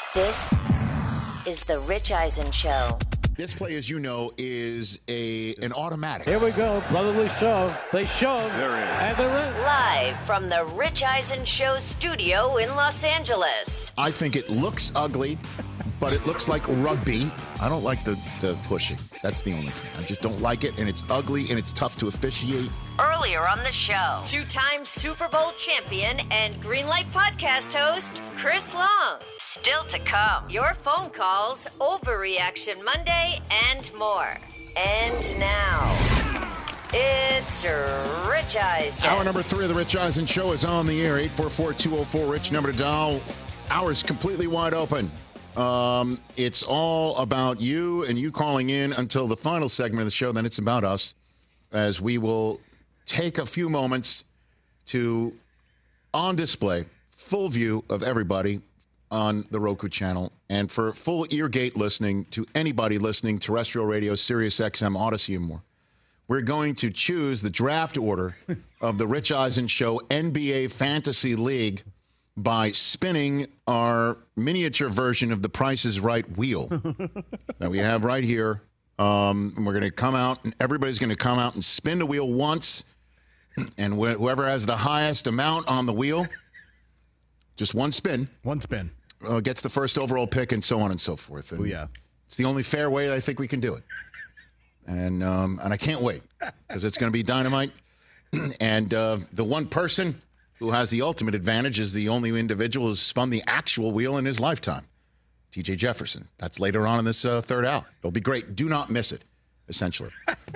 This is the Rich Eisen Show. This play, as you know, is an automatic. Here we go. Brotherly shove. They shove. There it is. And they're in. Live from the Rich Eisen Show studio in Los Angeles. I think it looks ugly, but it looks like rugby. I don't like the pushing. That's the only thing. I just don't like it, and it's ugly, and it's tough to officiate. Earlier on the show, two-time Super Bowl champion and Greenlight podcast host, Chris Long. Still to come, your phone calls, Overreaction Monday, and more. And now, it's Rich Eisen. Hour number 3 of the Rich Eisen Show is on the air. 844-204-RICH, number to dial. Hours completely wide open. It's all about you and you calling in until the final segment of the show. Then it's about us, as we will take a few moments to on display full view of everybody on the Roku channel, and for full eargate listening to anybody listening terrestrial radio, Sirius XM, Odyssey, and more. We're going to choose the draft order of the Rich Eisen Show NBA Fantasy League by spinning our miniature version of the Price is Right wheel that we have right here. And we're going to come out, and everybody's going to come out and spin the wheel once. And whoever has the highest amount on the wheel, just one spin. One spin. Gets the first overall pick, and so on and so forth. And oh, yeah. It's the only fair way I think we can do it. And I can't wait, because it's going to be dynamite. And the one person who has the ultimate advantage is the only individual who's spun the actual wheel in his lifetime, T.J. Jefferson. That's later on in this third hour. It'll be great. Do not miss it, essentially.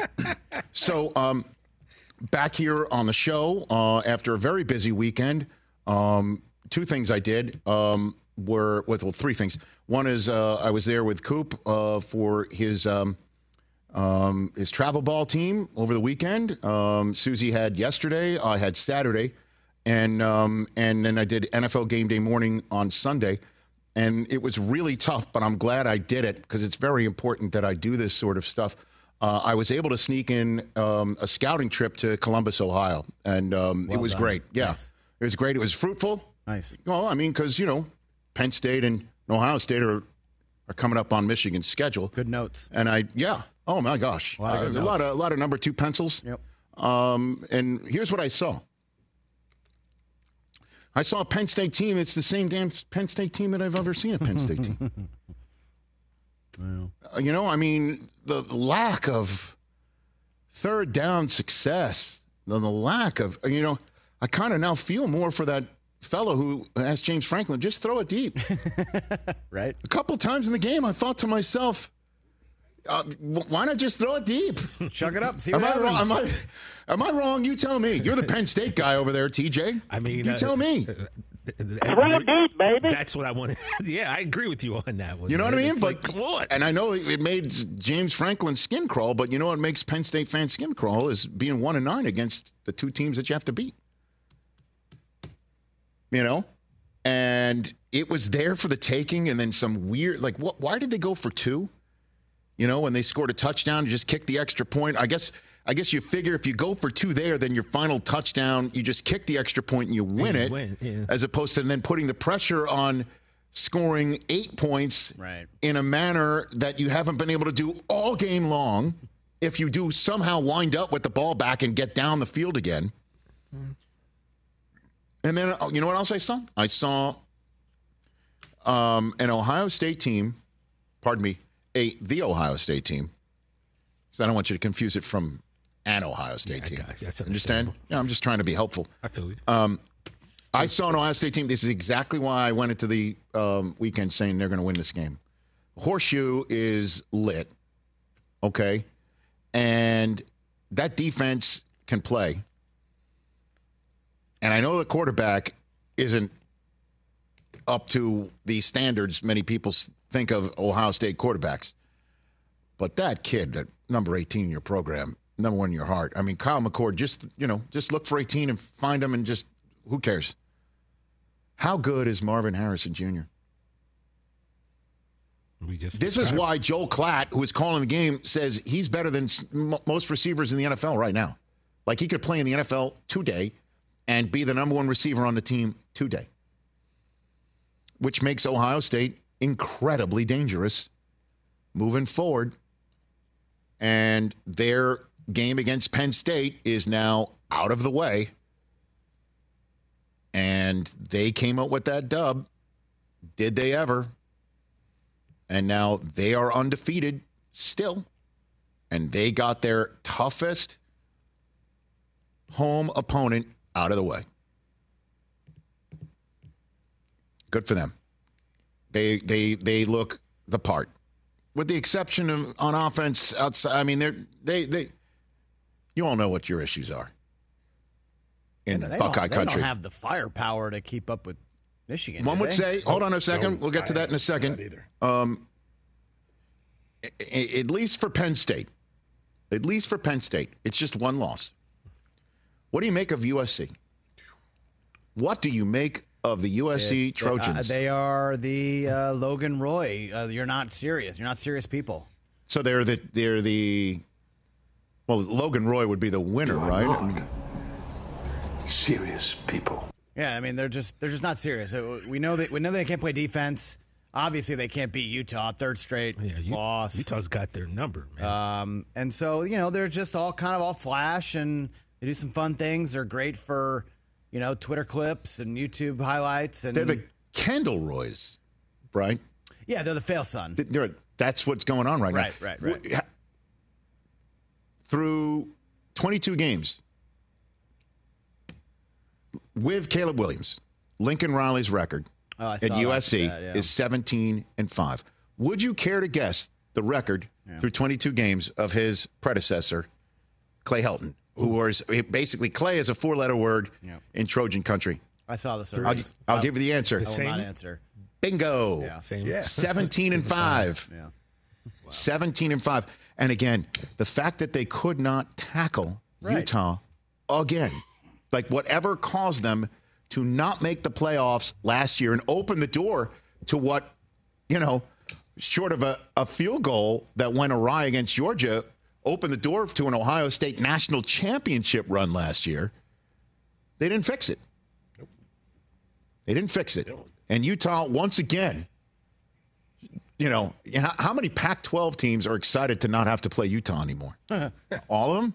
So back here on the show after a very busy weekend, two things I did were, well, three things. One is I was there with Coop for his travel ball team over the weekend. Susie had yesterday. I had Saturday. And then I did NFL Game Day morning on Sunday. And it was really tough, but I'm glad I did it, because it's very important that I do this sort of stuff. I was able to sneak in a scouting trip to Columbus, Ohio. And it was great. Yeah, nice. It was great. It was fruitful. Nice. Well, I mean, because, Penn State and Ohio State are coming up on Michigan's schedule. Good notes. And oh my gosh, a lot of number 2 pencils. Yep. And here's what I saw. I saw a Penn State team. It's the same damn Penn State team that I've ever seen a Penn State team. Well. I mean, the lack of third down success, the lack of, I kind of now feel more for that fellow who asked James Franklin, just throw it deep. Right. A couple times in the game, I thought to myself, why not just throw it deep? Chuck it up. See what happens. Am I wrong? You tell me. You're the Penn State guy over there, TJ. I mean, you tell me. Throw it deep, baby. That's what I wanted. Yeah, I agree with you on that one. You know what I mean? It's but come on. And I know it made James Franklin's skin crawl, but you know what makes Penn State fans' skin crawl is being 1-9 against the two teams that you have to beat. And it was there for the taking, and then some weird, why did they go for 2? When they scored a touchdown, you just kick the extra point. I guess you figure if you go for 2 there, then your final touchdown, you just kick the extra point and you win it, yeah. As opposed to then putting the pressure on scoring 8 points in a manner that you haven't been able to do all game long. If you do somehow wind up with the ball back and get down the field again. And then, you know what else I saw? I saw an Ohio State team, the Ohio State team, because I don't want you to confuse it from an Ohio State team. Understand? Yeah, I'm just trying to be helpful. I feel you. I saw an Ohio State team. This is exactly why I went into the weekend saying they're going to win this game. Horseshoe is lit, okay? And that defense can play. And I know the quarterback isn't up to the standards many people think of Ohio State quarterbacks. But that kid, that number 18 in your program, number 1 in your heart. I mean, Kyle McCord, just look for 18 and find him, and just, who cares? How good is Marvin Harrison Jr.? This is why Joel Klatt, who is calling the game, says he's better than most receivers in the NFL right now. Like, he could play in the NFL today and be the number 1 receiver on the team today, which makes Ohio State incredibly dangerous moving forward. And their game against Penn State is now out of the way. And they came out with that dub. Did they ever? And now they are undefeated still. And they got their toughest home opponent out of the way. Good for them. They look the part. With the exception of on offense outside, I mean, they you all know what your issues are in Buckeye country. They don't have the firepower to keep up with Michigan. One would say, hold on a second. We'll get to that in a second. At least for Penn State. At least for Penn State. It's just one loss. What do you make of USC? What do you make of the USC Trojans? They are the Logan Roy. You're not serious. You're not serious people. So they're the well, Logan Roy would be the winner, right? I mean, serious people. Yeah, I mean they're just not serious. We know they can't play defense. Obviously, they can't beat Utah. Third straight loss. Utah's got their number, man. And so they're just all flash, and they do some fun things. They're great for Twitter clips and YouTube highlights. And they're the Kendall Roys, right? Yeah, they're the fail son. That's what's going on right now. Right. Through 22 games with Caleb Williams, Lincoln Riley's record at USC is 17-5. Would you care to guess the record through 22 games of his predecessor, Clay Helton, who was basically Clay is a four-letter word in Trojan country? I saw this. I'll give you the answer. I will not answer. Bingo. Yeah. 17-5. Yeah. Wow. 17-5. And again, the fact that they could not tackle Utah again, like whatever caused them to not make the playoffs last year and open the door to what, short of a field goal that went awry against Georgia, opened the door to an Ohio State national championship run last year. They didn't fix it. Nope. They didn't fix it. And Utah, once again, how many Pac-12 teams are excited to not have to play Utah anymore? All of them?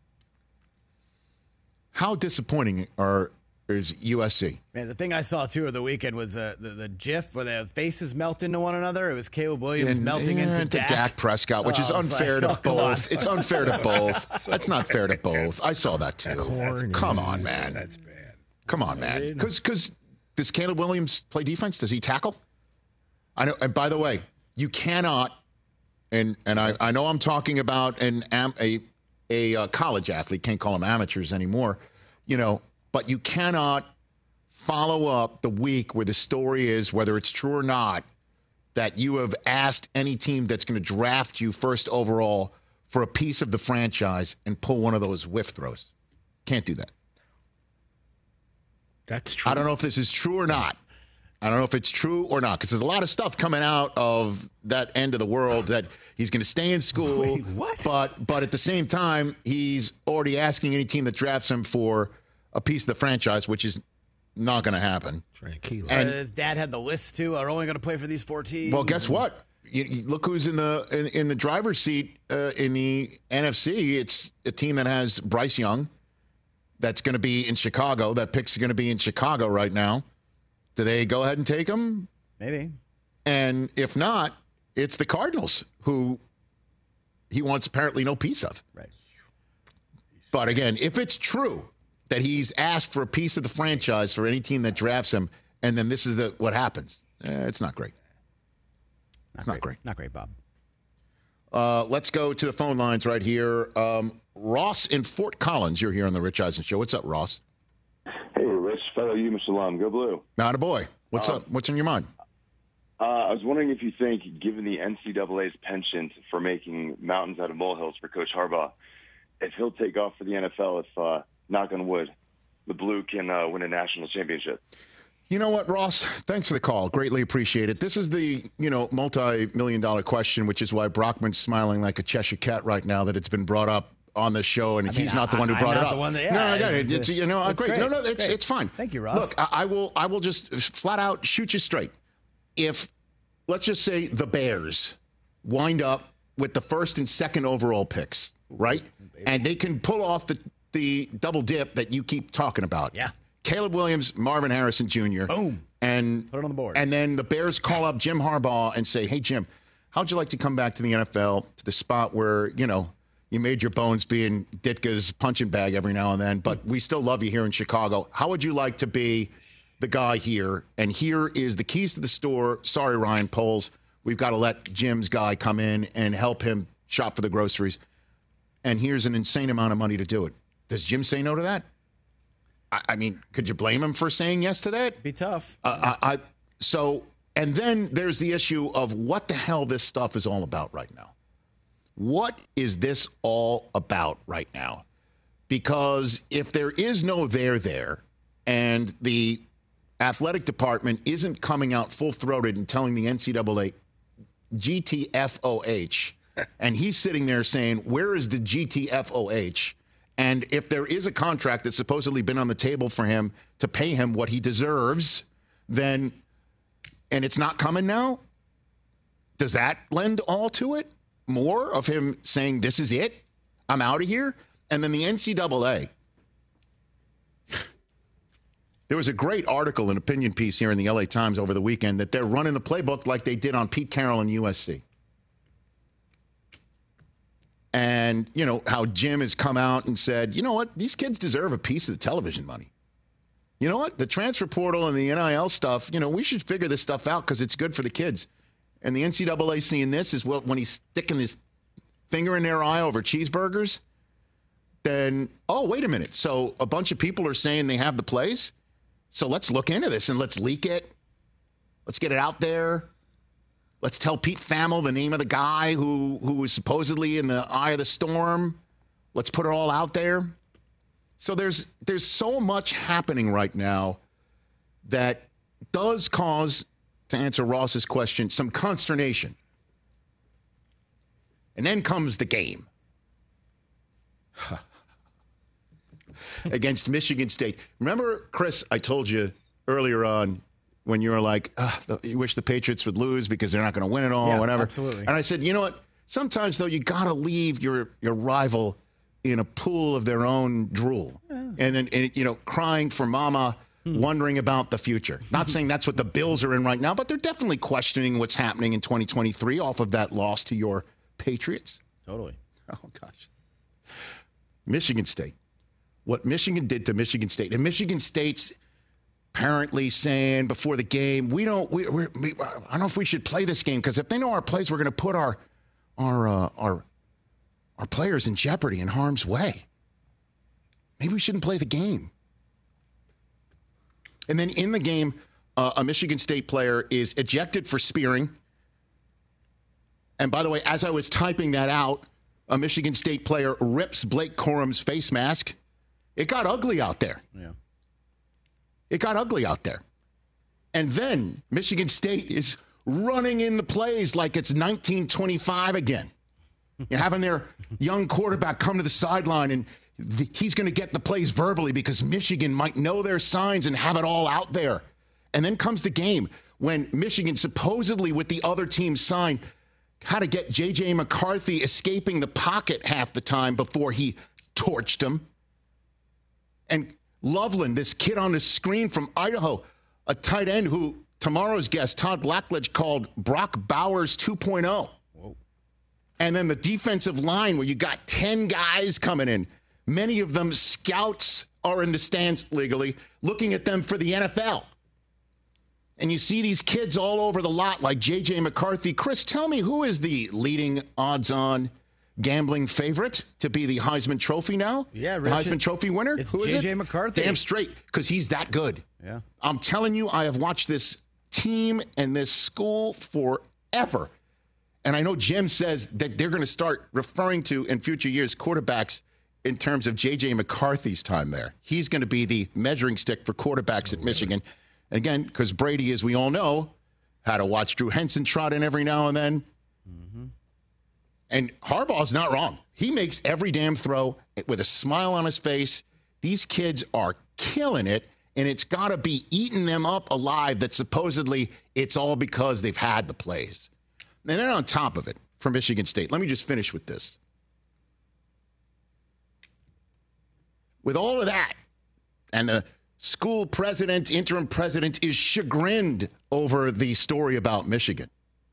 How disappointing is USC? Man, the thing I saw, too, of the weekend was the GIF where the faces melt into one another. It was Caleb Williams melting into Dak Prescott, which is unfair to both. It's unfair to both. That's not fair to both. I saw that, too. Come on, man. That's bad. Come on, man. Because does Caleb Williams play defense? Does he tackle? I know. And by the way, you cannot, and I know I'm talking about a college athlete. Can't call them amateurs anymore, but you cannot follow up the week where the story is, whether it's true or not, that you have asked any team that's going to draft you first overall for a piece of the franchise and pull one of those whiff throws. Can't do that. That's true. I don't know if this is true or not. I don't know if it's true or not, because there's a lot of stuff coming out of that end of the world that he's going to stay in school. Wait, what? But at the same time, he's already asking any team that drafts him for a piece of the franchise, which is not going to happen. And his dad had the list too. Are only going to play for these 4 teams. Well, guess what? You look who's in the driver's seat in the NFC. It's a team that has Bryce Young. That's going to be in Chicago. That pick's going to be in Chicago right now. Do they go ahead and take him? Maybe. And if not, it's the Cardinals, who he wants apparently no piece of. Right. But again, if it's true that he's asked for a piece of the franchise for any team that drafts him, and then this is what happens, it's not great. Not great. Not great, Bob. Let's go to the phone lines right here. Ross in Fort Collins, you're here on the Rich Eisen Show. What's up, Ross? Hey, Rich, fellow you, Mr. Lum. Go Blue. Not a boy. What's up? What's in your mind? I was wondering if you think, given the NCAA's penchant for making mountains out of molehills for Coach Harbaugh, if he'll take off for the NFL if, knock on wood, the Blue can win a national championship. You know what, Ross? Thanks for the call. Greatly appreciate it. This is the, multi-million-dollar question, which is why Brockman's smiling like a Cheshire cat right now that it's been brought up on the show, and he's not the one who brought it up. I got it. It's great. No, it's fine. Thank you, Ross. Look, I will just flat out shoot you straight. If let's just say the Bears wind up with the first and second overall picks, right? And they can pull off the double dip that you keep talking about. Yeah. Caleb Williams, Marvin Harrison Jr. Boom. And put it on the board. And then the Bears call up Jim Harbaugh and say, hey, Jim, how'd you like to come back to the NFL, to the spot where, you made your bones being Ditka's punching bag every now and then, but we still love you here in Chicago. How would you like to be the guy here? And here is the keys to the store. Sorry, Ryan Poles. We've got to let Jim's guy come in and help him shop for the groceries. And here's an insane amount of money to do it. Does Jim say no to that? I mean, could you blame him for saying yes to that? Be tough. And then there's the issue of what the hell this stuff is all about right now. What is this all about right now? Because if there is no there, and the athletic department isn't coming out full-throated and telling the NCAA GTFOH, and he's sitting there saying, where is the GTFOH? And if there is a contract that's supposedly been on the table for him to pay him what he deserves, then, and it's not coming now, does that lend all to it? More of him saying, this is it, I'm out of here? And then the NCAA. There was a great article, an opinion piece here in the LA Times over the weekend that they're running the playbook like they did on Pete Carroll and USC. And, how Jim has come out and said, you know what, these kids deserve a piece of the television money. You know what, the transfer portal and the NIL stuff, we should figure this stuff out because it's good for the kids. And the NCAA seeing this is when he's sticking his finger in their eye over cheeseburgers, then, oh, wait a minute. So a bunch of people are saying they have the plays? So let's look into this and let's leak it. Let's get it out there. Let's tell Pete Thamel the name of the guy who was supposedly in the eye of the storm. Let's put it all out there. So there's so much happening right now that does cause, to answer Ross's question, some consternation. And then comes the game against Michigan State. Remember, Chris, I told you earlier on when you were like, you wish the Patriots would lose because they're not going to win it all, whatever. Absolutely. And I said, you know what? Sometimes, though, you got to leave your rival in a pool of their own drool. And then, crying for mama, wondering about the future. Not saying that's what the Bills are in right now, but they're definitely questioning what's happening in 2023 off of that loss to your Patriots. Totally. Oh, gosh. Michigan State. What Michigan did to Michigan State. And Michigan State's apparently saying before the game, I don't know if we should play this game because if they know our plays, we're going to put our players in jeopardy, in harm's way. Maybe we shouldn't play the game. And then in the game, a Michigan State player is ejected for spearing. And by the way, as I was typing that out, a Michigan State player rips Blake Corum's face mask. It got ugly out there. Yeah. It got ugly out there. And then Michigan State is running in the plays like it's 1925 again. You're having their young quarterback come to the sideline, and he's going to get the plays verbally because Michigan might know their signs and have it all out there. And then comes the game when Michigan supposedly with the other team's sign had to get J.J. McCarthy escaping the pocket half the time before he torched him. And Loveland, this kid on the screen from Idaho, a tight end who tomorrow's guest, Todd Blackledge, called Brock Bowers 2.0. Whoa. And then the defensive line where you got 10 guys coming in. Many of them scouts are in the stands legally, looking at them for the NFL. And you see these kids all over the lot like J.J. McCarthy. Chris, tell me, who is the leading odds-on gambling favorite to be the Heisman Trophy now? Yeah, the Heisman Trophy winner? It's Who is J.J. it? McCarthy. Damn straight, because he's that good. Yeah. I'm telling you, I have watched this team and this school forever. And I know Jim says that they're going to start referring to, in future years, quarterbacks in terms of J.J. McCarthy's time there. He's going to be the measuring stick for quarterbacks at Michigan. And again, because Brady, as we all know, had to watch Drew Henson trot in every now and then. Mm-hmm. And Harbaugh's not wrong. He makes every damn throw with a smile on his face. These kids are killing it. And it's got to be eating them up alive that supposedly it's all because they've had the plays. And then on top of it, for Michigan State, let me just finish with this. With all of that, and the school president, interim president, is chagrined over the story about Michigan.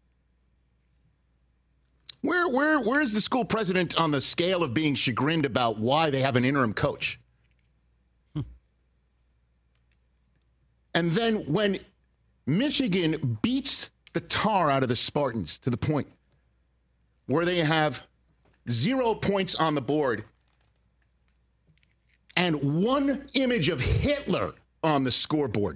Where is the school president on the scale of being chagrined about why they have an interim coach? And then when Michigan beats the tar out of the Spartans to the point where they have 0 points on the board and one image of Hitler on the scoreboard.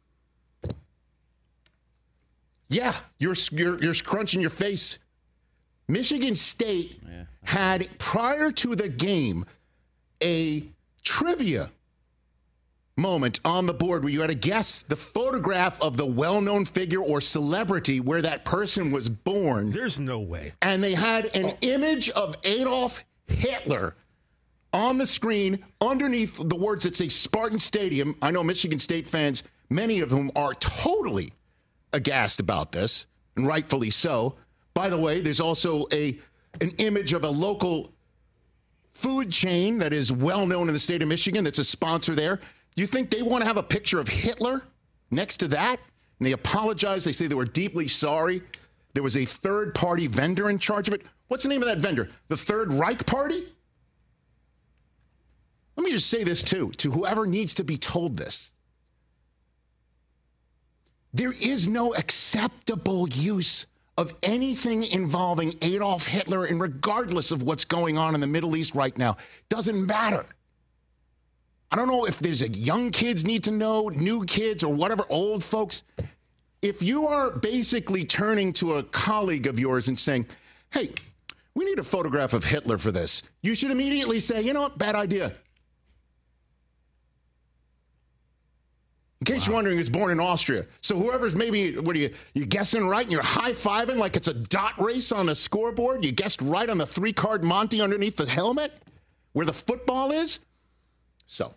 Yeah, you're scrunching your face. Michigan State had, prior to the game, a trivia moment on the board where you had to guess the photograph of the well-known figure or celebrity where that person was born. There's no way. And they had an image of Adolf Hitler on the screen underneath the words that say Spartan Stadium. I know Michigan State fans, many of whom are totally aghast about this, and rightfully so. By the way, there's also an image of a local food chain that is well known in the state of Michigan that's a sponsor there. Do you think they want to have a picture of Hitler next to that? And they apologize. They say they were deeply sorry. There was a third-party vendor in charge of it. What's the name of that vendor? The Third Reich Party? Let me just say this, too, to whoever needs to be told this. There is no acceptable use of anything involving Adolf Hitler, and regardless of what's going on in the Middle East right now, doesn't matter. I don't know if there's young kids need to know, new kids, or whatever, old folks. If you are basically turning to a colleague of yours and saying, hey, we need a photograph of Hitler for this, you should immediately say, you know what, bad idea. In case you're wondering, he was born in Austria. So whoever's maybe, what are you guessing right and you're high-fiving like it's a dot race on the scoreboard? You guessed right on the 3-card Monty underneath the helmet where the football is? So,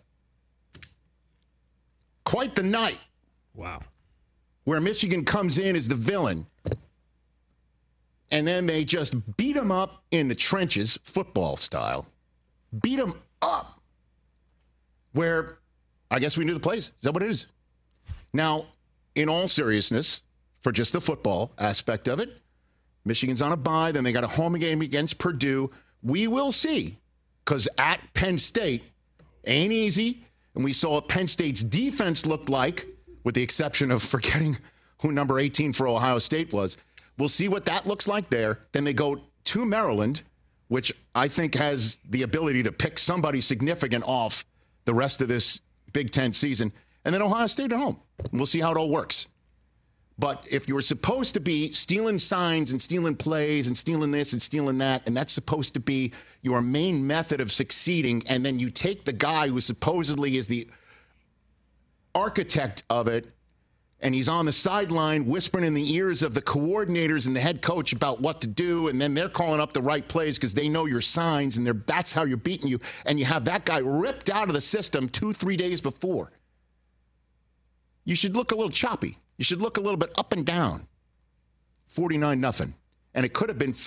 quite the night. Wow. Where Michigan comes in as the villain. And then they just beat them up in the trenches, football style. Beat them up. Where, I guess we knew the plays. Is that what it is? Now, in all seriousness, for just the football aspect of it, Michigan's on a bye. Then they got a home game against Purdue. We will see. Because at Penn State, ain't easy. And we saw what Penn State's defense looked like, with the exception of forgetting who number 18 for Ohio State was. We'll see what that looks like there. Then they go to Maryland, which I think has the ability to pick somebody significant off the rest of this Big Ten season. And then Ohio State at home. We'll see how it all works. But if you were supposed to be stealing signs and stealing plays and stealing this and stealing that, and that's supposed to be your main method of succeeding, and then you take the guy who supposedly is the architect of it, and he's on the sideline whispering in the ears of the coordinators and the head coach about what to do, and then they're calling up the right plays because they know your signs, and that's how you're beating you, and you have that guy ripped out of the system 2-3 days before. You should look a little choppy. You should look a little bit up and down. 49-0. And it could have been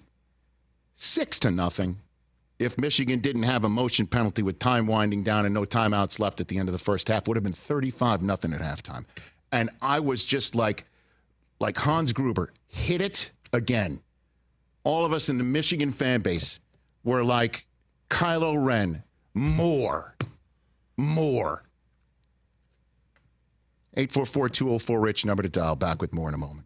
56-0 if Michigan didn't have a motion penalty with time winding down and no timeouts left at the end of the first half. Would have been 35-0 at halftime. And I was just like Hans Gruber, hit it again. All of us in the Michigan fan base were like, Kylo Ren, more. 844-204-RICH, number to dial. Back with more in a moment.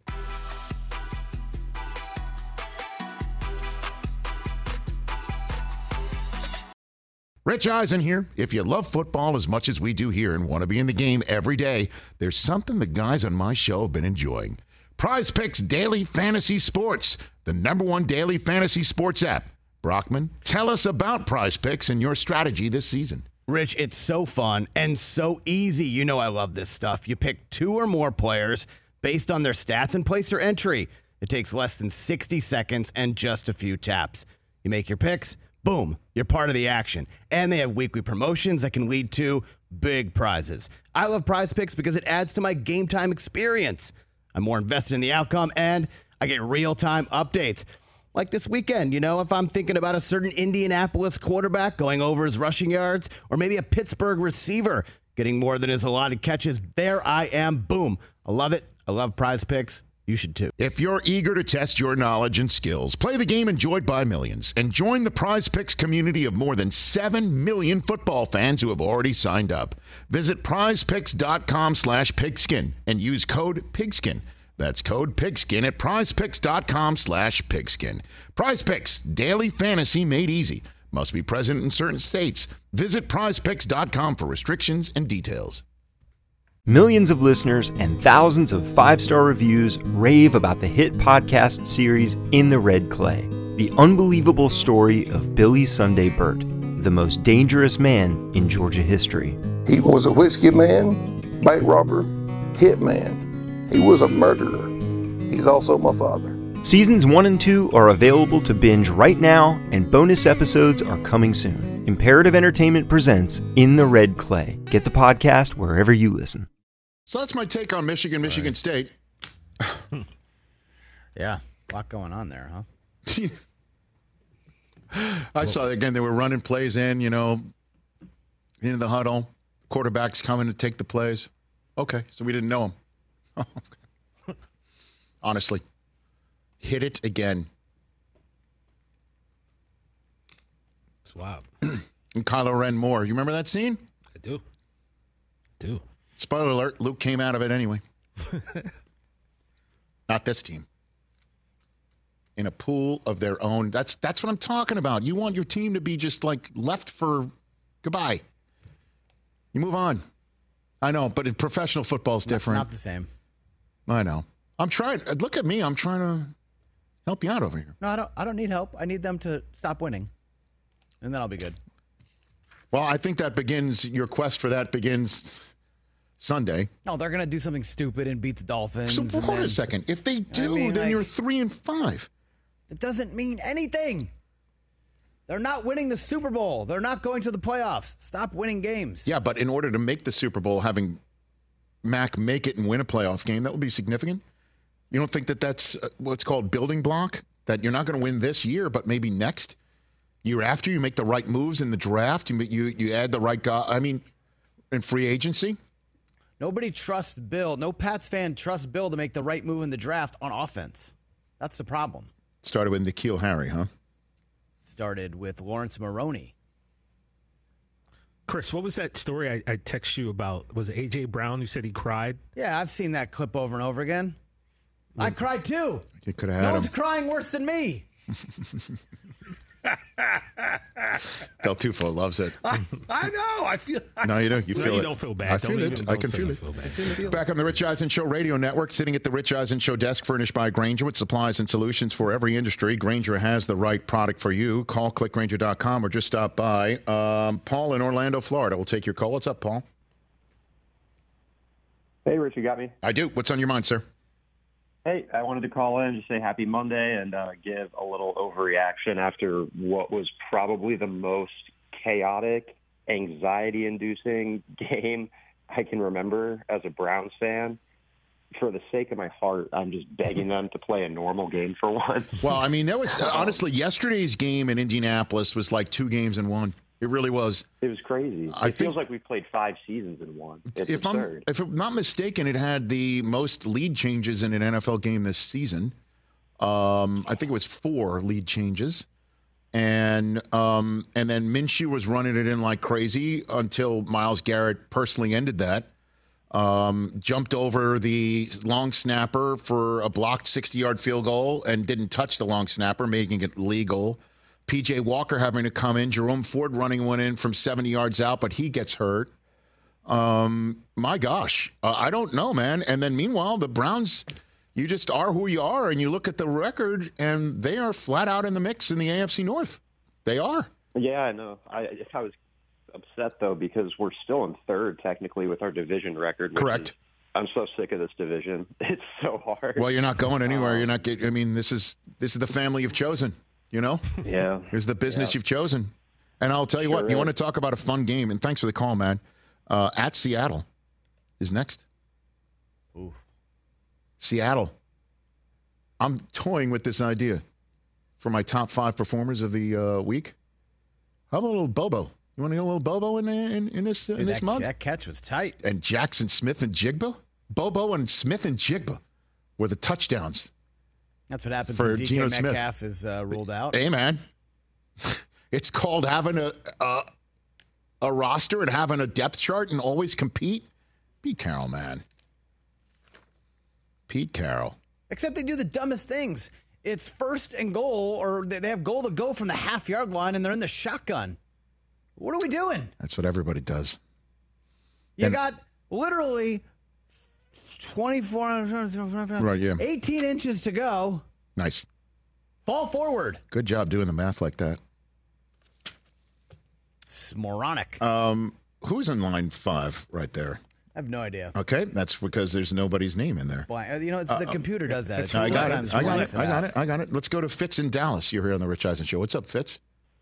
Rich Eisen here. If you love football as much as we do here and want to be in the game every day, there's something the guys on my show have been enjoying. Prize Picks Daily Fantasy Sports, the #1 daily fantasy sports app. Brockman, tell us about Prize Picks and your strategy this season. Rich, it's so fun and so easy. You know I love this stuff. You pick 2 or more players based on their stats and place your entry. It takes less than 60 seconds and just a few taps. You make your picks, boom, you're part of the action. And they have weekly promotions that can lead to big prizes. I love Prize Picks because it adds to my game time experience. I'm more invested in the outcome, and I get real-time updates. Like this weekend, if I'm thinking about a certain Indianapolis quarterback going over his rushing yards, or maybe a Pittsburgh receiver getting more than his allotted catches, there I am. Boom. I love it. I love Prize Picks. You should too. If you're eager to test your knowledge and skills, play the game enjoyed by millions, and join the Prize Picks community of more than 7 million football fans who have already signed up. Visit prizepicks.com/pigskin and use code PIGSKIN. That's code PIGSKIN at prizepicks.com/pigskin. Prize Picks, daily fantasy made easy. Must be present in certain states. Visit prizepicks.com for restrictions and details. Millions of listeners and thousands of 5-star reviews rave about the hit podcast series In the Red Clay. The unbelievable story of Billy Sunday Birt, the most dangerous man in Georgia history. He was a whiskey man, bank robber, hitman. He was a murderer. He's also my father. Seasons 1 and 2 are available to binge right now, and bonus episodes are coming soon. Imperative Entertainment presents In the Red Clay. Get the podcast wherever you listen. So that's my take on Michigan State. Yeah, a lot going on there, huh? I saw, again, they were running plays into the huddle. Quarterback's coming to take the plays. Okay, so we didn't know him. Oh, okay. Honestly, hit it again. Swap. And Kylo Ren more. You remember that scene? I do. Spoiler alert, Luke came out of it anyway. Not this team. In a pool of their own. That's what I'm talking about. You want your team to be just like left for goodbye. You move on. I know, but in professional football is different. Not the same. I know. I'm trying. Look at me. I'm trying to help you out over here. No, I don't need help. I need them to stop winning, and then I'll be good. Well, I think your quest for that begins Sunday. No, they're going to do something stupid and beat the Dolphins. So hold on a second. If they do, then you're 3-5. It doesn't mean anything. They're not winning the Super Bowl. They're not going to the playoffs. Stop winning games. Yeah, but in order to make the Super Bowl, having Mac make it and win a playoff game, that would be significant. You don't think that that's what's called building block? That you're not going to win this year, but maybe next year after you make the right moves in the draft, you add the right guy. I mean, in free agency. Nobody trusts Bill. No Pats fan trusts Bill to make the right move in the draft on offense. That's the problem. Started with N'Keal Harry, huh? Started with Lawrence Maroney. Chris, what was that story I text you about? Was it A.J. Brown who said he cried? Yeah, I've seen that clip over and over again. I cried too. You could have had no him. one's crying worse than me. Del Tufo loves it. I know. I feel. No, you don't. You feel you it. don't feel bad. I feel it. I can feel it. Back on the Rich Eisen Show radio network, sitting at the Rich Eisen Show desk, furnished by Grainger with supplies and solutions for every industry. Grainger has the right product for you. Call clickgrainger.com or just stop by. Paul in Orlando, Florida. We'll take your call. What's up, Paul? Hey, Rich, you got me? I do. What's on your mind, sir? Hey, I wanted to call in and just say happy Monday and give a little overreaction after what was probably the most chaotic, anxiety-inducing game I can remember as a Browns fan. For the sake of my heart, I'm just begging them to play a normal game for once. Well, I mean, there was honestly yesterday's game in Indianapolis was like 2 games in one. It really was. It was crazy. It feels like we played 5 seasons in one. It's absurd. If I'm not mistaken, it had the most lead changes in an NFL game this season. I think it was 4 lead changes. And then Minshew was running it in like crazy until Myles Garrett personally ended that. Jumped over the long snapper for a blocked 60-yard field goal and didn't touch the long snapper, making it legal. P.J. Walker having to come in. Jerome Ford running one in from 70 yards out, but he gets hurt. My gosh. I don't know, man. And then meanwhile, the Browns, you just are who you are, and you look at the record, and they are flat out in the mix in the AFC North. They are. Yeah, I know. I was upset, though, because we're still in third, technically, with our division record. Correct. I'm so sick of this division. It's so hard. Well, you're not going anywhere. You're not getting. I mean, this is the family you've chosen. You know? Yeah. Here's the business you've chosen. And I'll tell you what, you want to talk about a fun game, and thanks for the call, man. At Seattle is next. Ooh. Seattle. I'm toying with this idea for my top 5 performers of the week. How about a little Bobo? You want to get a little Bobo in this month? That catch was tight. And Jackson Smith and Jigba? Bobo and Smith and Jigba were the touchdowns. That's what happens for when DK Geno Metcalf Smith. is ruled out. Hey, man. It's called having a roster and having a depth chart and always compete. Pete Carroll, man. Pete Carroll. Except they do the dumbest things. It's 1st and goal, or they have goal to go from the half-yard line, and they're in the shotgun. What are we doing? That's what everybody does. You got literally 18 inches to go. Nice. Fall forward. Good job doing the math like that. It's moronic. Who's in line 5 right there? I have no idea. Okay, that's because there's nobody's name in there. You know, the computer does that. I got it. Let's go to Fitz in Dallas. You're here on the Rich Eisen Show. What's up, Fitz?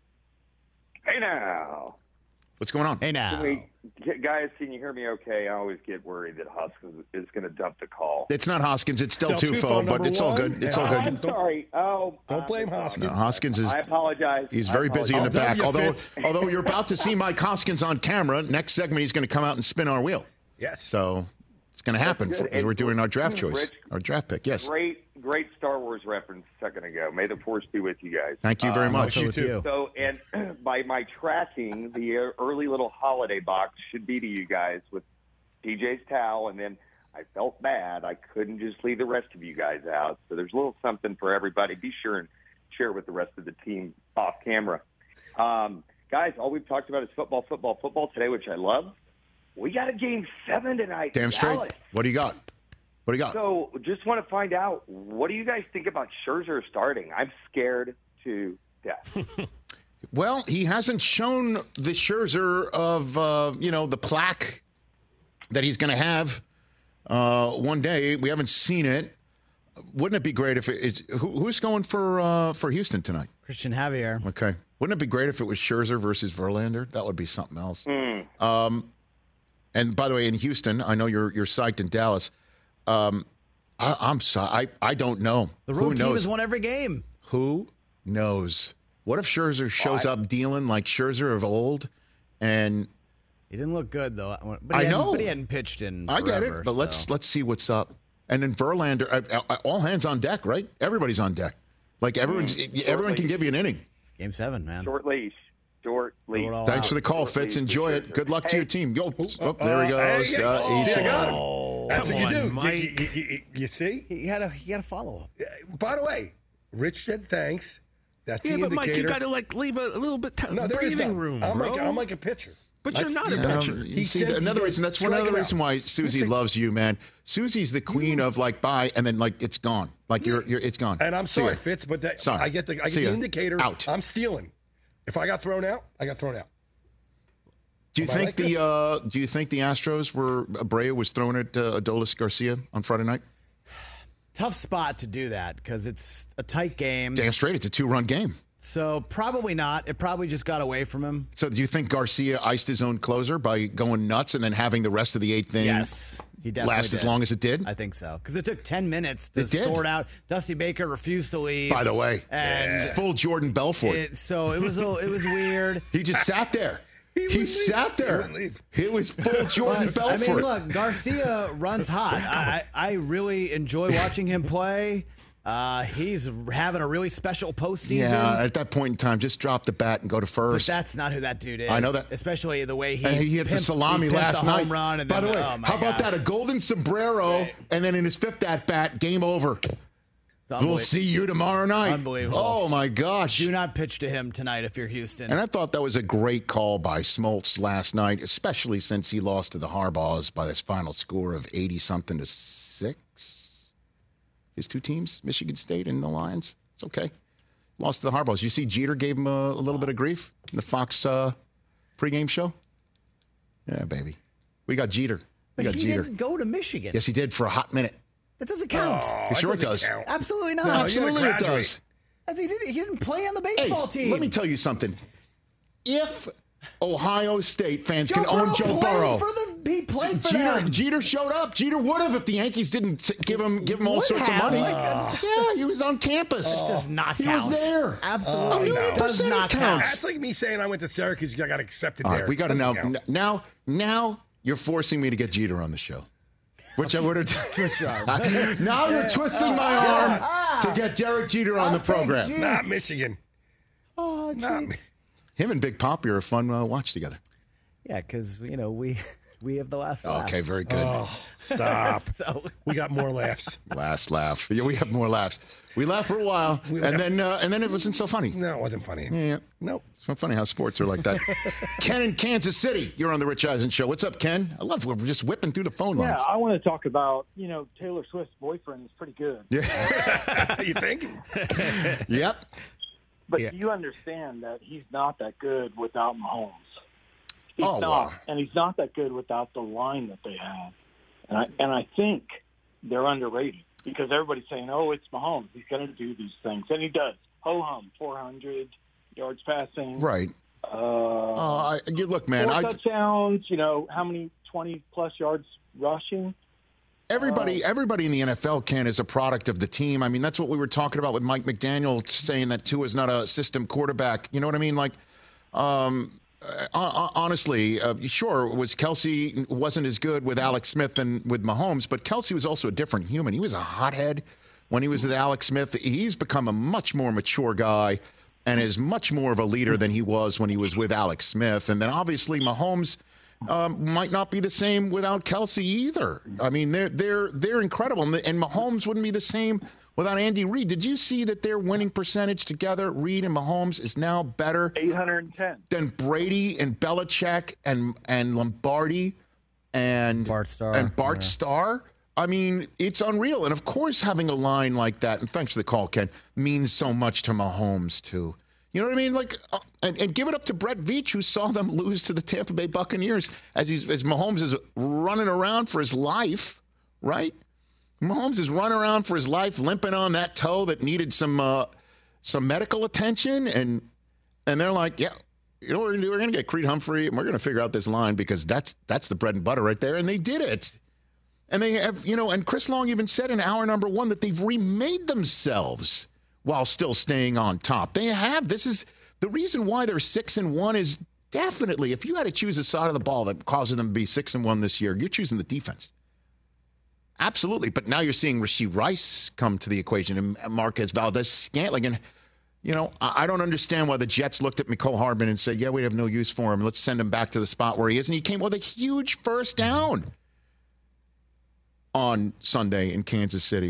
Hey now. What's going on? Hey now. Guys, can you hear me okay? I always get worried that Hoskins is going to dump the call. It's not Hoskins. It's Del Tufo, but it's all good. It's all good. I'm sorry. Don't blame Hoskins. No, Hoskins is. I apologize. He's very busy in the back. Although you're about to see Mike Hoskins on camera, next segment he's going to come out and spin our wheel. Yes. So it's going to happen because we're doing our draft choice, Rich, our draft pick. Yes. Great Star Wars reference a second ago. May the Force be with you guys. Thank you very much. You too. So, and by my tracking, the early little holiday box should be to you guys with PJ's towel, and then I felt bad. I couldn't just leave the rest of you guys out. So there's a little something for everybody. Be sure and share with the rest of the team off camera. Guys, all we've talked about is football today, which I love. We got a Game 7 tonight. Damn straight. Dallas. What do you got? So just want to find out, what do you guys think about Scherzer starting? I'm scared to death. Well, he hasn't shown the Scherzer of, the plaque that he's going to have one day. We haven't seen it. Wouldn't it be great if it's who's going for Houston tonight? Christian Javier. Okay. Wouldn't it be great if it was Scherzer versus Verlander? That would be something else. And by the way, in Houston, I know you're psyched in Dallas. I'm sorry. I don't know. The road team has won every game. Who knows? What if Scherzer shows up dealing like Scherzer of old? And he didn't look good though. I know, but he hadn't pitched in. I get forever, it, but let's see what's up. And then Verlander, all hands on deck, right? Everybody's on deck. Like everyone can give you an inning. It's Game 7, man. Short leash. Thanks for the call, Fitz. Enjoy it. Good luck to your team. There he goes. I got him. That's what you do. Mike. You see? He had a follow-up. By the way, Rich said thanks. That's the indicator. But Mike, you got to leave a little bit breathing room, bro. I'm like a pitcher. But you're not a pitcher. That's one other reason why Susie loves you, man. Susie's the queen of bye, and then it's gone. It's gone. And I'm sorry, Fitz, but I get the indicator. Out. I'm stealing. If I got thrown out, I got thrown out. Do you think the Astros Abreu was thrown at Adolis Garcia on Friday night? Tough spot to do that because it's a tight game. Damn straight, it's a 2-run game. So probably not. It probably just got away from him. So do you think Garcia iced his own closer by going nuts and then having the rest of the 8th inning he definitely last as long as it did? I think so. Because it took 10 minutes to sort out. Dusty Baker refused to leave. By the way, and full Jordan Belfort. So it was weird. He just sat there. He sat there. It was full Jordan Belfort. I mean, look, Garcia runs hot. I really enjoy watching him play. He's having a really special postseason. Yeah, at that point in time, just drop the bat and go to first. But that's not who that dude is. I know that. Especially the way he hit the salami last night. Home run and By the way, how about that? A golden sombrero, and then in his 5th at-bat, game over. We'll see you tomorrow night. Unbelievable. Oh, my gosh. Do not pitch to him tonight if you're Houston. And I thought that was a great call by Smoltz last night, especially since he lost to the Harbaughs by this final score of 80-something to 6. His 2 teams, Michigan State and the Lions. It's okay. Lost to the Harbaughs. You see Jeter gave him a little bit of grief in the Fox pregame show? Yeah, baby. We got Jeter. But he didn't go to Michigan. Yes, he did for a hot minute. That doesn't count. Sure it does. Absolutely not. No, absolutely it does. He didn't play on the baseball team. Let me tell you something. If Ohio State fans Joe can own Joe Burrow, he played for them. Jeter showed up. Jeter would have if the Yankees didn't give him all sorts of money. Yeah, he was on campus. Does not He count. was there. Absolutely does not count. That's like me saying I went to Syracuse. I got accepted All there. right, we got to Doesn't count. now you're forcing me to get Jeter on the show. Which I would have twist your arm. Now you're twisting my arm to get Derek Jeter on the program. Not Michigan. Oh, jeez. Him and Big Poppy are a fun watch together. Yeah, because we have the last laugh. Okay, very good. Oh, stop. So we got more laughs. Last laugh. Yeah, we have more laughs. We laughed for a while, and then it wasn't so funny. No, it wasn't funny. Yeah. Nope. It's not funny how sports are like that. Ken in Kansas City, you're on the Rich Eisen Show. What's up, Ken? I love we're just whipping through the phone lines. Yeah, I want to talk about, Taylor Swift's boyfriend is pretty good. Yeah. You think? Yep. But do you understand that he's not that good without Mahomes? He's not. Wow. And he's not that good without the line that they have. And I think they're underrated because everybody's saying, oh, it's Mahomes. He's going to do these things. And he does. Ho-hum, 400 yards passing. Right. You look, man. 4 touchdowns, how many 20-plus yards rushing? Everybody in the NFL, Ken, is a product of the team. I mean, that's what we were talking about with Mike McDaniel saying that Tua is not a system quarterback. You know what I mean? Like, honestly, sure, Kelsey wasn't as good with Alex Smith than with Mahomes, but Kelsey was also a different human. He was a hothead when he was with Alex Smith. He's become a much more mature guy and is much more of a leader than he was when he was with Alex Smith. And then obviously Mahomes might not be the same without Kelsey either. I mean, they're incredible, and Mahomes wouldn't be the same without Andy Reid. Did you see that their winning percentage together, Reid and Mahomes, is now better 810 than Brady and Belichick and Lombardi and Bart Starr. Starr? I mean, it's unreal. And of course, having a line like that, and thanks for the call, Ken, means so much to Mahomes too. You know what I mean? Like, and give it up to Brett Veach, who saw them lose to the Tampa Bay Buccaneers as Mahomes is running around for his life, right? Mahomes is running around for his life, limping on that toe that needed some medical attention, and they're like, yeah, you know what we're gonna do? We're gonna get Creed Humphrey, and we're gonna figure out this line because that's the bread and butter right there, and they did it. And they have, and Chris Long even said in hour number 1 that they've remade themselves while still staying on top. They have. This is the reason why they're 6-1 is definitely, if you had to choose a side of the ball that causes them to be 6-1 this year, you're choosing the defense. Absolutely. But now you're seeing Rashee Rice come to the equation and Marquez Valdes-Scantling. And, I don't understand why the Jets looked at Mecole Hardman and said, yeah, we have no use for him. Let's send him back to the spot where he is. And he came with a huge first down on Sunday in Kansas City.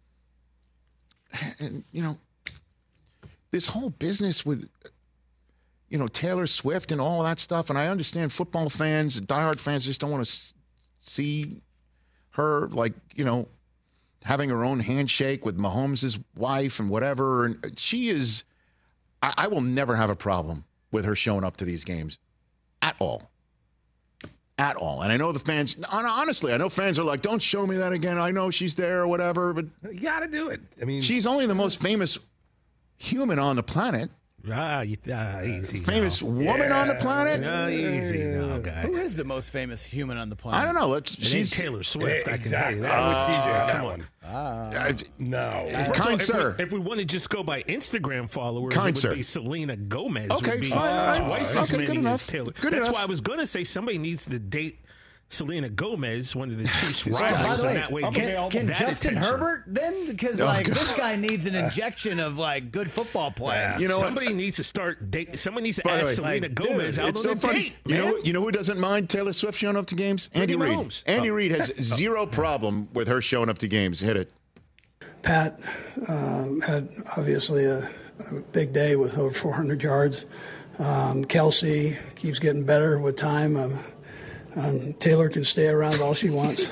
And, this whole business with, Taylor Swift and all of that stuff, and I understand football fans, diehard fans just don't want to see her, having her own handshake with Mahomes' wife and whatever. And she is, I will never have a problem with her showing up to these games at all. At all. And I know the fans, honestly, I know fans are like, don't show me that again. I know she's there or whatever, but you got to do it. I mean, she's only the most famous human on the planet. Easy. Famous woman on the planet? Easy now, guy. Who is the most famous human on the planet? I don't know. She's Taylor Swift. I can tell you that. Come on. No. Kind sir. If we want to just go by Instagram followers, Kind it sir. would be Selena Gomez. Okay, would be fine. twice Okay, as many good as enough. Taylor. Good That's enough. why I was going to say somebody needs to date Selena Gomez, one of the Chiefs' This guy. rivals, By and the that way, way can that Justin attention. Herbert then? Because God. this guy needs an injection of good football play. Somebody needs to start date. Somebody needs to By the ask way, Selena Gomez out it's on so a funny. date. You know who doesn't mind Taylor Swift showing up to games? Brittany Andy Reid. Mahomes. Andy Reid has zero problem with her showing up to games. Hit it. Pat had obviously a big day with over 400 yards. Kelsey keeps getting better with time. Taylor can stay around all she wants.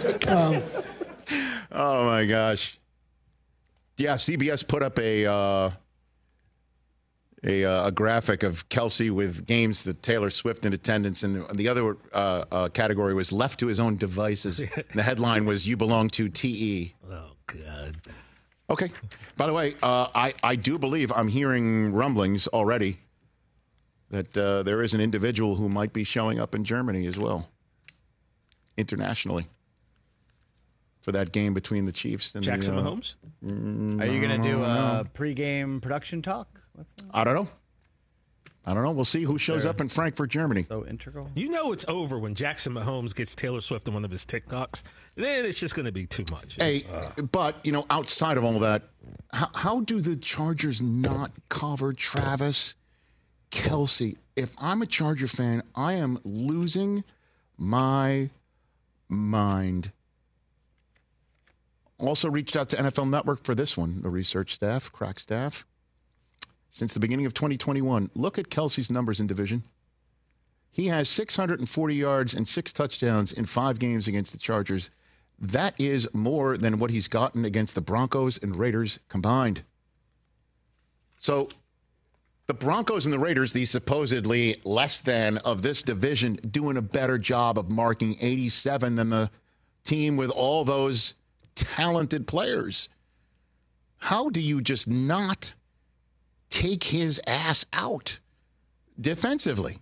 Oh, my gosh. Yeah, CBS put up a graphic of Kelsey with games that Taylor Swift in attendance, and the other category was left to his own devices. The headline was, "You belong to TE." Oh, God. Okay. By the way, I do believe I'm hearing rumblings already that there is an individual who might be showing up in Germany as well, internationally, for that game between the Chiefs and Jackson Mahomes? Are you going to do a pregame production talk with them? I don't know. We'll see who shows up in Frankfurt, Germany. So integral. You know it's over when Jackson Mahomes gets Taylor Swift in one of his TikToks. Then it's just going to be too much. Hey, but, outside of all that, how do the Chargers not cover Travis Kelce? If I'm a Charger fan, I am losing my mind. Also reached out to NFL Network for this one, the research staff, crack staff. Since the beginning of 2021, look at Kelce's numbers in division. He has 640 yards and 6 touchdowns in 5 games against the Chargers. That is more than what he's gotten against the Broncos and Raiders combined. So the Broncos and the Raiders, the supposedly less than of this division, doing a better job of marking 87 than the team with all those talented players. How do you just not take his ass out defensively?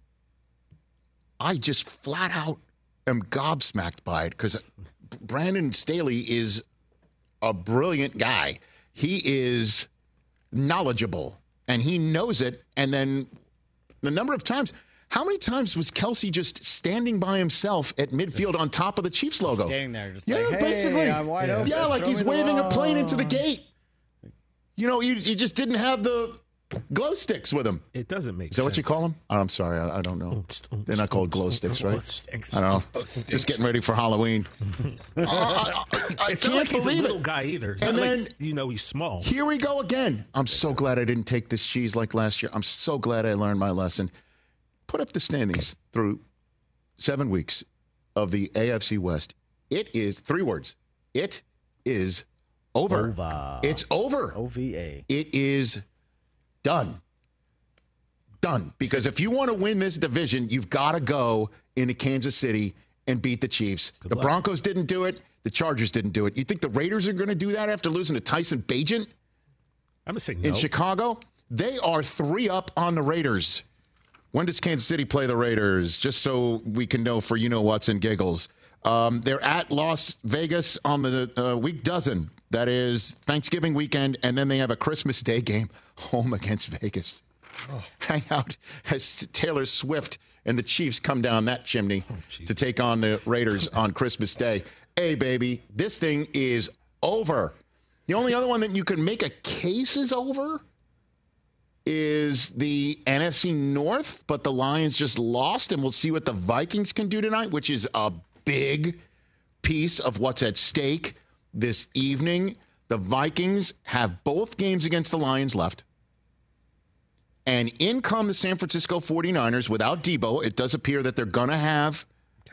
I just flat out am gobsmacked by it because Brandon Staley is a brilliant guy. He is knowledgeable and he knows it. And then the number of times, how many times was Kelce just standing by himself at midfield on top of the Chiefs logo? Standing there, just like, hey, basically, I'm wide open. Yeah, like he's waving a plane into the gate. You just didn't have the glow sticks with him. It doesn't make sense. Is that what you call them? I'm sorry, I don't know. They're not called glow sticks, right? I don't know. Just getting ready for Halloween. I it's not can't like he's a believe little it. guy either. It's And not then like, he's small. Here we go again. I'm so glad I didn't take this cheese like last year. I'm so glad I learned my lesson. Put up the standings through 7 weeks of the AFC West. It is 3 words. It is over. It's over. OVA. It is done. Done. Because if you want to win this division, you've got to go into Kansas City and beat the Chiefs. The Broncos didn't do it. The Chargers didn't do it. You think the Raiders are going to do that after losing to Tyson Bagent? I'm going to say no. In Chicago? They are 3 up on the Raiders. When does Kansas City play the Raiders? Just so we can know for you-know-what's and giggles. They're at Las Vegas on the week dozen. That is Thanksgiving weekend, and then they have a Christmas Day game home against Vegas. Hang out as Taylor Swift and the Chiefs come down that chimney to take on the Raiders on Christmas Day. Hey, baby, this thing is over. The only other one that you can make a case is over is the NFC North, but the Lions just lost, and we'll see what the Vikings can do tonight, which is a big piece of what's at stake this evening. The Vikings have both games against the Lions left. And in come the San Francisco 49ers without Debo. It does appear that they're going to have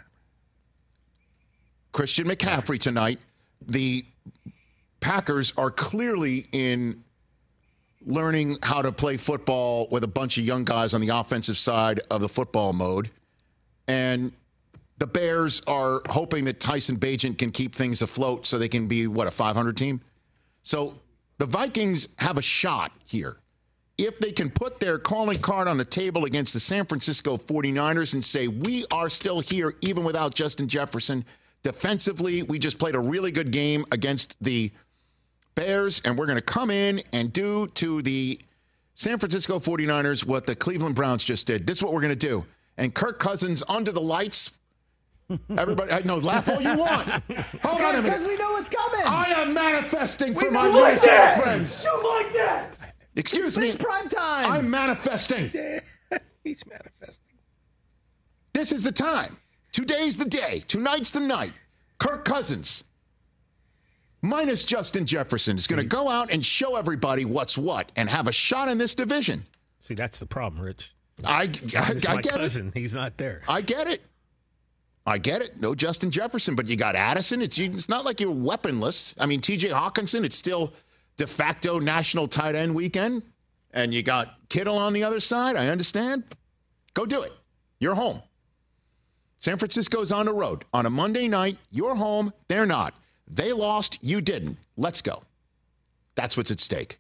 Christian McCaffrey tonight. The Packers are clearly in learning how to play football with a bunch of young guys on the offensive side of the football mode. And the Bears are hoping that Tyson Bagent can keep things afloat so they can be, a 500 team? So the Vikings have a shot here. If they can put their calling card on the table against the San Francisco 49ers and say, we are still here even without Justin Jefferson. Defensively, we just played a really good game against the Bears, and we're going to come in and do to the San Francisco 49ers what the Cleveland Browns just did. This is what we're going to do. And Kirk Cousins under the lights. Everybody, laugh all you want. Hold on a minute. Because we know it's coming. I am manifesting for my like nice that. friends. You like that. Excuse me. It's prime time. I'm manifesting. He's manifesting. This is the time. Today's the day. Tonight's the night. Kirk Cousins, minus Justin Jefferson, is going to go out and show everybody what's what and have a shot in this division. See, that's the problem, Rich. I It's my get cousin. it. He's not there. I get it. No Justin Jefferson, but you got Addison. It's not like you're weaponless. I mean, T.J. Hawkinson, it's still de facto national tight end weekend. And you got Kittle on the other side. I understand. Go do it. You're home. San Francisco's on the road. On a Monday night, you're home. They're not. They lost. You didn't. Let's go. That's what's at stake.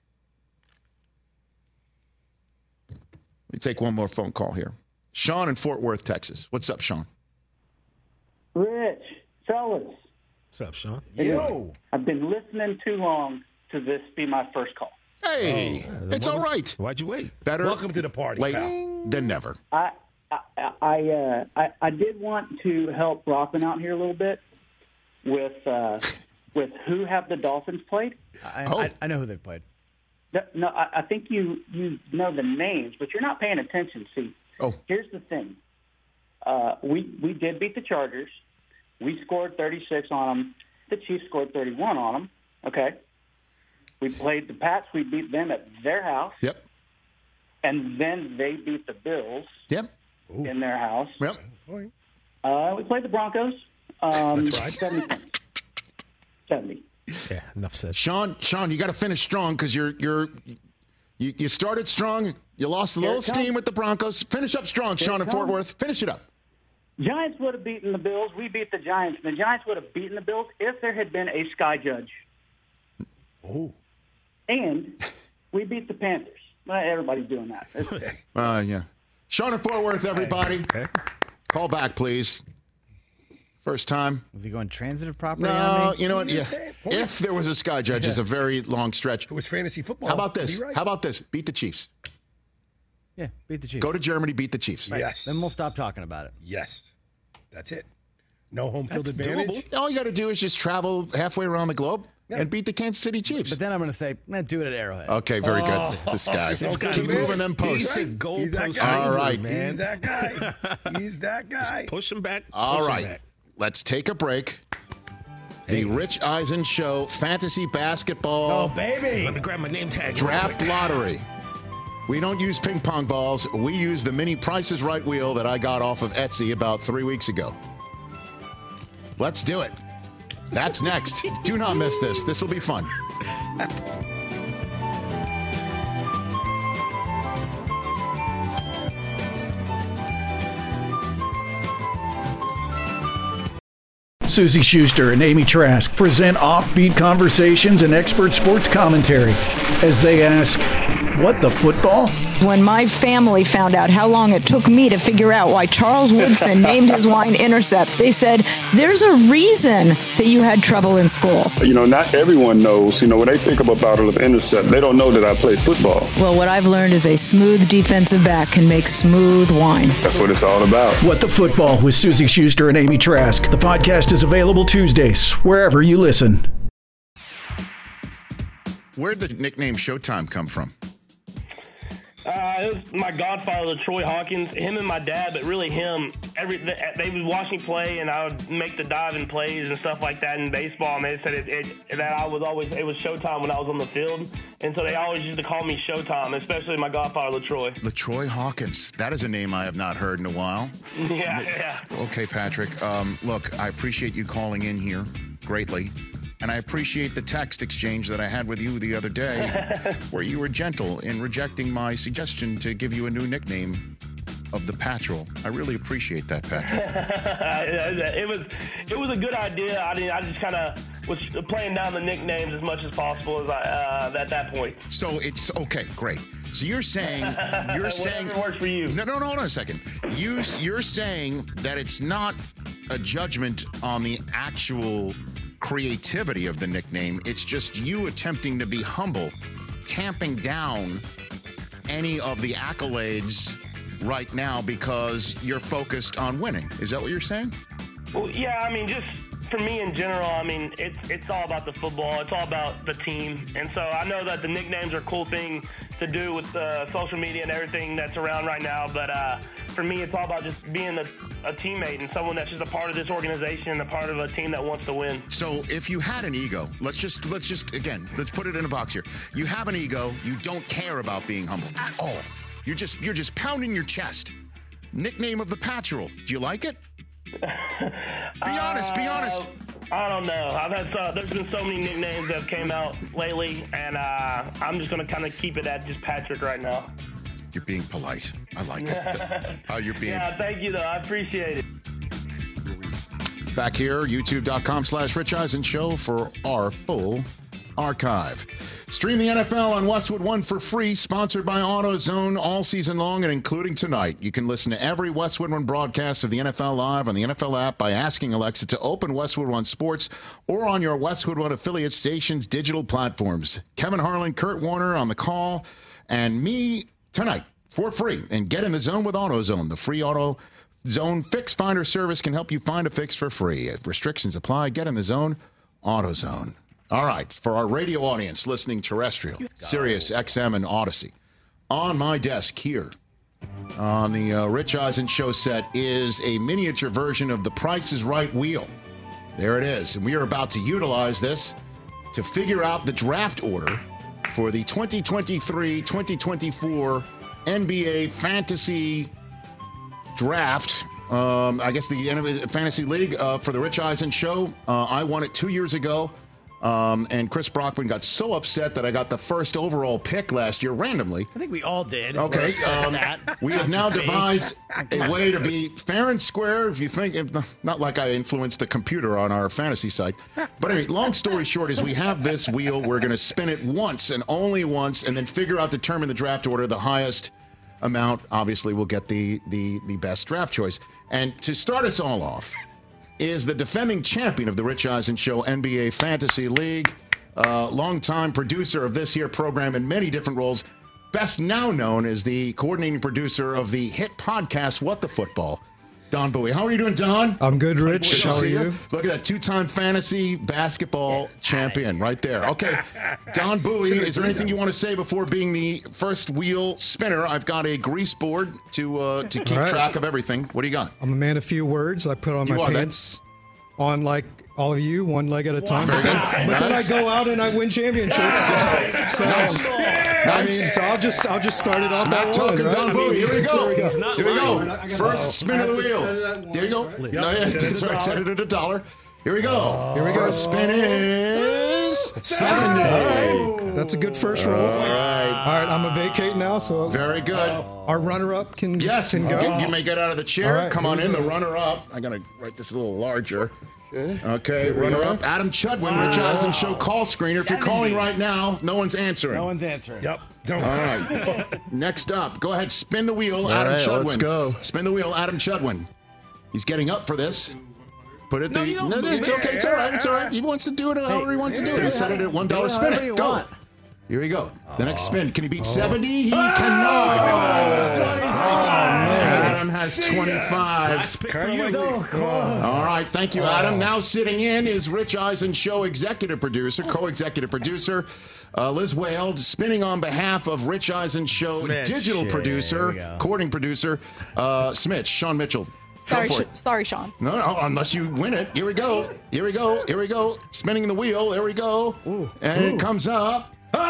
Let me take one more phone call here. Sean in Fort Worth, Texas. What's up, Sean? Rich, fellas. What's up, Sean? Yo. I've been listening too long to this be my first call. Hey, it's all right. Why'd you wait? Better Welcome to the party, late pal. than never. I did want to help Rockman out here a little bit with who have the Dolphins played. I know who they've played. No, I think you know the names, but you're not paying attention. See, here's the thing. We did beat the Chargers. We scored 36 on them. The Chiefs scored 31 on them. Okay. We played the Pats. We beat them at their house. Yep. And then they beat the Bills. Yep. In their house. Yep. We played the Broncos. That's right. 70. Yeah, enough said. Sean, you got to finish strong because you started strong. You lost a little steam with the Broncos. Finish up strong, Sean in Fort Worth. Finish it up. Giants would have beaten the Bills. We beat the Giants. And the Giants would have beaten the Bills if there had been a sky judge. Oh. And we beat the Panthers. Well, everybody's doing that. Yeah. Sean in Fort Worth, everybody. Okay. Call back, please. First time. Was he going transitive property No, on me? you know what? Yeah. If there was a sky judge, it's a very long stretch. It was fantasy football. How about this? Be right. How about this? Beat the Chiefs. Yeah, beat the Chiefs. Go to Germany, beat the Chiefs. Right. Yes. Then we'll stop talking about it. Yes. That's it. No home field That's advantage. doable. All you got to do is just travel halfway around the globe and beat the Kansas City Chiefs. But then I'm going to say, do it at Arrowhead. Okay, very good. This guy. Keep moving them posts. He's that Goalpost guy. All right. man. He's that guy. He's that guy. Push him back. All push him right. back. Let's take a break. The Rich Eisen Show Fantasy Basketball baby. Let me grab my name tag. Draft Lottery. We don't use ping pong balls. We use the mini Price is Right wheel that I got off of Etsy about 3 weeks ago. Let's do it. That's next. Do not miss this. This will be fun. Susie Schuster and Amy Trask present offbeat conversations and expert sports commentary as they ask, what the football? When my family found out how long it took me to figure out why Charles Woodson named his wine Intercept, they said, there's a reason that you had trouble in school. You know, not everyone knows, when they think of a bottle of Intercept, they don't know that I play football. Well, what I've learned is a smooth defensive back can make smooth wine. That's what it's all about. What the Football with Susie Schuster and Amy Trask. The podcast is available Tuesdays, wherever you listen. Where'd the nickname Showtime come from? It was my godfather, Troy Hawkins, him and my dad, but really him. They would watch me play, and I would make the diving plays and stuff like that in baseball. And they said it was Showtime when I was on the field, and so they always used to call me Showtime, especially my godfather, LaTroy. LaTroy Hawkins. That is a name I have not heard in a while. Yeah. Okay, Patrick. Look, I appreciate you calling in here greatly. And I appreciate the text exchange that I had with you the other day where you were gentle in rejecting my suggestion to give you a new nickname of the Patrol. I really appreciate that, Patrick. It was a good idea. I just kind of was playing down the nicknames as much as possible as at that point. So it's okay, great. So you're saying Whatever works for you. No, a second. You're saying that it's not a judgment on the actual creativity of the nickname. It's just you attempting to be humble, tamping down any of the accolades right now because you're focused on winning. Is that what you're saying? Well, yeah, just for me in general, it's all about the football. It's all about the team. And so I know that the nicknames are a cool thing to do with social media and everything that's around right now. But for me, it's all about just being a teammate and someone that's just a part of this organization, a part of a team that wants to win. So if you had an ego, let's just again, let's put it in a box here. You have an ego. You don't care about being humble at all. You're just pounding your chest. Nickname of the Patrol. Do you like it? Be honest. I don't know. I've had there's been so many nicknames that have came out lately, and I'm just going to kind of keep it at just Patrick right now. You're being polite. I like it. How you're being. Yeah, thank you, though. I appreciate it. Back here, youtube.com/Rich Eisen Show for our full archive. Stream the NFL on Westwood One for free, sponsored by AutoZone all season long and including tonight. You can listen to every Westwood One broadcast of the NFL Live on the NFL app by asking Alexa to open Westwood One Sports or on your Westwood One affiliate station's digital platforms. Kevin Harlan, Kurt Warner on the call, and me tonight for free. And get in the zone with AutoZone. The free AutoZone Fix Finder service can help you find a fix for free. If restrictions apply, get in the zone, AutoZone. All right, for our radio audience listening terrestrial, Sirius XM and Odyssey, on my desk here on the Rich Eisen show set is a miniature version of the Price is Right wheel. There it is. And we are about to utilize this to figure out the draft order for the 2023-2024 NBA Fantasy Draft. I guess the Fantasy League for the Rich Eisen show. I won it 2 years ago. And Chris Brockman got so upset that I got the first overall pick last year randomly. I think we all did. Okay. We have now devised a way to be fair and square, if you think, not like I influenced the computer on our fantasy site. But anyway, long story short is we have this wheel. We're going to spin it once and only once and then determine the draft order. The highest amount, obviously, will get the best draft choice. And to start us all off is the defending champion of the Rich Eisen Show NBA Fantasy League, longtime producer of this here program in many different roles, best now known as the coordinating producer of the hit podcast, What the Football, Don Bowie. How are you doing, Don? I'm good, Rich. Good to How are see you? Look at that, two-time fantasy basketball champion right there. Okay, Don Bowie, is there anything you want to say before being the first wheel spinner? I've got a grease board to keep track of everything. What do you got? I'm a man of few words. I put on my pants on like all of you, one leg at a time. But then I go out and I win championships. So I'll just start it off. Smack talking, right? Don Bowie. Here we go. He's not Here we lying. go. First spin of the wheel. There you go. Set it at $1. Here we go. Here we go. First spin is 70. All right. That's a good first roll. All right. I'm a vacate now, so very good. Our runner-up can go. You may get out of the chair. All right, Come on in. The runner-up. I gotta write this a little larger. Okay, runner-up. Adam Chudwin, Rich Eisen Show call screener. If you're calling right now, no one's answering. No one's answering. Yep. Don't. All right. Next up, go ahead. Spin the wheel, All Adam right, Chudwin. let's go. Spin the wheel, Adam Chudwin. He's getting up for this. Put it. No, It's okay. It's all right. It's all right. He wants to do it however he wants to do it. He set it at $1. Spin it. Go. Here we go. The next spin. Can he beat 70? He cannot. Adam has 25. So close. All right. Thank you, Adam. Now sitting in is Rich Eisen Show executive producer, co-executive producer, Liz Whale, spinning on behalf of Rich Eisen Show digital producer, coordinating producer, Smitch, Sean Mitchell. Sorry, Sean. No, unless you win it. Here we go. Here we go. Here we go. Spinning the wheel. There we go. And it comes up. 20.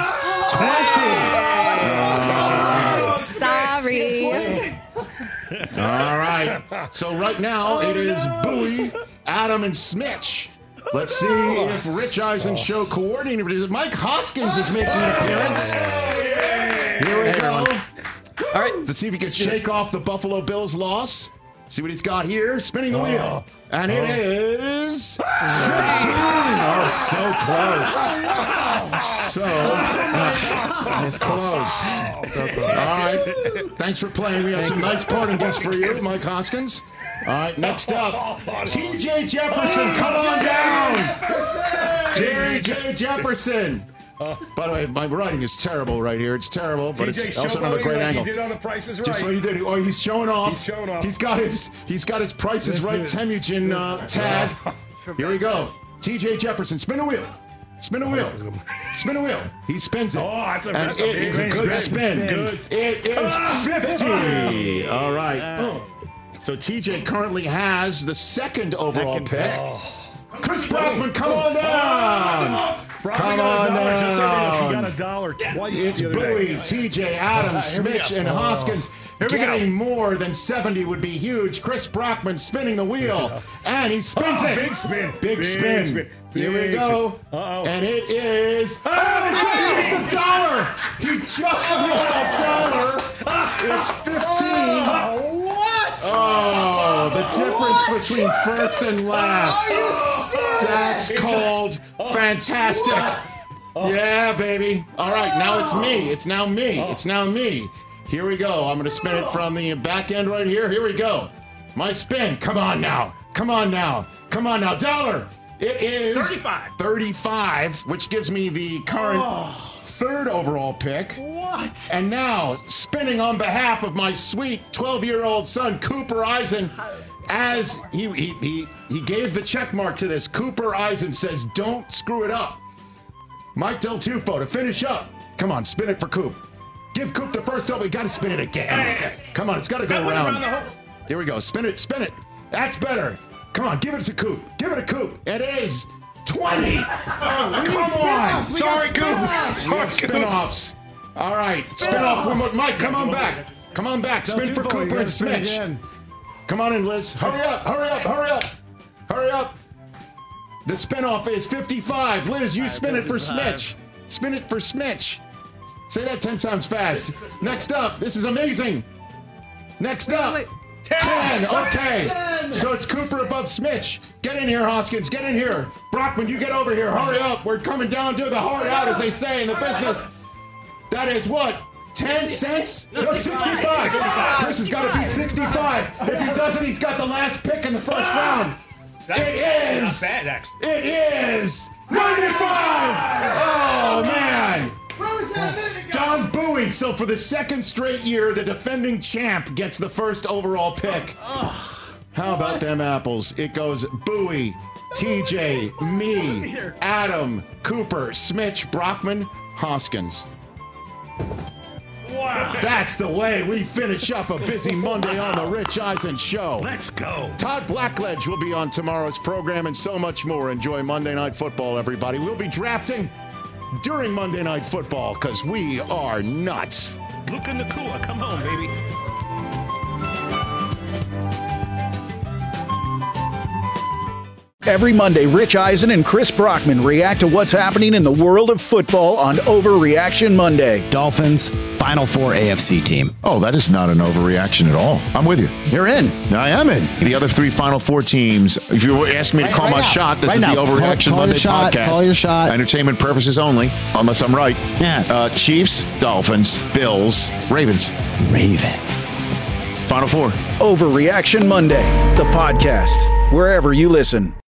Sorry. All right. So right now it is Bowie, Adam, and Smitch. Let's see if Rich Eisen Show coordinator Mike Hoskins is making an appearance. Here we go. All right. Let's see if he can shake off the Buffalo Bills loss. See what he's got here. Spinning the wheel. And it is 15. Oh, so close. So close. All right. Thanks for playing. We have some nice parting gifts for you, Mike Hoskins. All right, next up, T.J. Jefferson. Come on down. Jerry J. Jefferson. By the way, my writing is terrible right here. It's terrible, but it's also another great angle. He did on the Price is Right. Just so he did. Oh, he's showing off. He's showing off. He's got his Price is Right Temujin tag. Here we go. T.J. Jefferson, spin a wheel. Spin a wheel. Spin a wheel. He spins it. Oh, that's a and big it is a good spin. It is 50. All right. So T.J. currently has the second overall pick. Chris Brockman, come on down. Come on down. Just so you got $1 twice. It's the other Bowie, day. TJ, Adams, Smitch, and Hoskins. Getting more than 70 would be huge. Chris Brockman spinning the wheel. And he spins it. Big spin. Big spin. Here we go. Uh-oh. And it is... Oh, he just missed $1. He just missed $1. It's 15. What? Oh, the difference between first and last. That's called fantastic. Yeah, baby. All right, now it's me. It's now me. It's now me. Here we go. I'm going to spin it from the back end right here. Here we go. My spin. Come on now. Come on now. Come on now. Dollar. It is 35, which gives me the current third overall pick. What? And now, spinning on behalf of my sweet 12-year-old son, Cooper Eisen, as he gave the check mark to this. Cooper Eisen says, don't screw it up. Mike Del Tufo to finish up. Come on, spin it for Coop. Give Coop the first over. We got to spin it again. Come on, it's got to go around. Here we go. Spin it. Spin it. That's better. Come on, give it to Coop. Give it to Coop. It is 20. Come on. Sorry, Coop. Sorry, spin-offs. All right. Spin-off one more. Mike, come on back. Come on back. Spin for Cooper and Smitch. Come on in, Liz. Hurry up. Hurry up. Hurry up. Hurry up. The spin-off is 55. Liz, you spin it for Smitch. Spin it for Smitch. Say that 10 times fast. Next up. This is amazing. Next up. 10. Okay. 10. So it's Cooper above Smitch. Get in here, Hoskins. Get in here. Brockman, you get over here. Hurry up. We're coming down to the hard out, as they say in the business. That is what? 10 cents? No, 65. Chris has got to beat 65. If he doesn't, he's got the last pick in the first round. It is. Not bad, actually. It is 95. Oh, man. Don Bowie. So for the second straight year, the defending champ gets the first overall pick. How about them apples? It goes Bowie, TJ, me, Adam, Cooper, Smitch, Brockman, Hoskins. Wow. That's the way we finish up a busy Monday on the Rich Eisen Show. Let's go. Todd Blackledge will be on tomorrow's program and so much more. Enjoy Monday Night Football, everybody. We'll be drafting during Monday Night Football because we are nuts. Luke and Nakua, come home, baby. Every Monday, Rich Eisen and Chris Brockman react to what's happening in the world of football on Overreaction Monday. Dolphins, Final Four AFC team. Oh, that is not an overreaction at all. I'm with you. You're in. I am in. The other three Final Four teams, if you were asking me to call my shot, this is the Overreaction Monday podcast. Call your shot. Entertainment purposes only, unless I'm right. Yeah. Chiefs, Dolphins, Bills, Ravens. Final Four. Overreaction Monday, the podcast, wherever you listen.